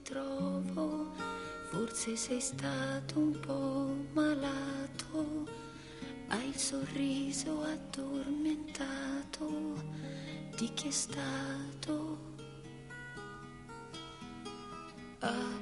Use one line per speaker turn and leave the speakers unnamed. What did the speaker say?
ritrovo, forse sei stato un po' malato, hai il sorriso addormentato di chi è stato.